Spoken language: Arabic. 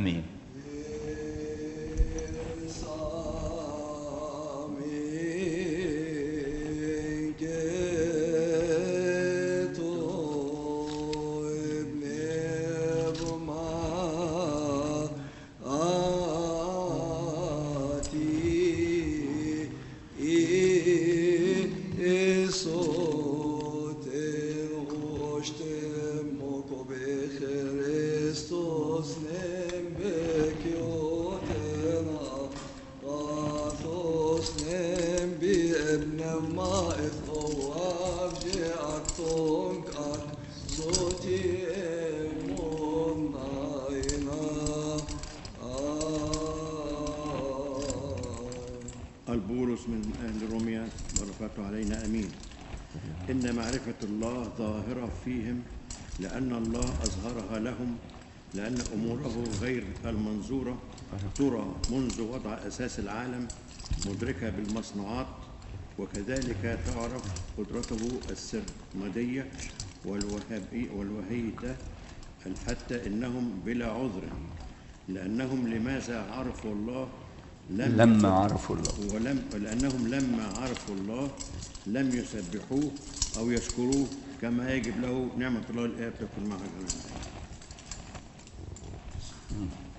آمين. البولس من أهل روميا بركاته علينا أمين. إن معرفة الله ظاهرة فيهم لأن الله أظهرها لهم، لأن أموره غير المنظورة ترى منذ وضع أساس العالم، مدركة بالمصنوعات، وكذلك تعرف قدرته السرمدية والوهية حتى إنهم بلا عذر، لأنهم لماذا عرفوا الله لما عرفوا الله لأنهم لما عرفوا الله لم يسبحوه أو يشكروه كما يجب له. نعمة الله الآب تكون مع الجميع.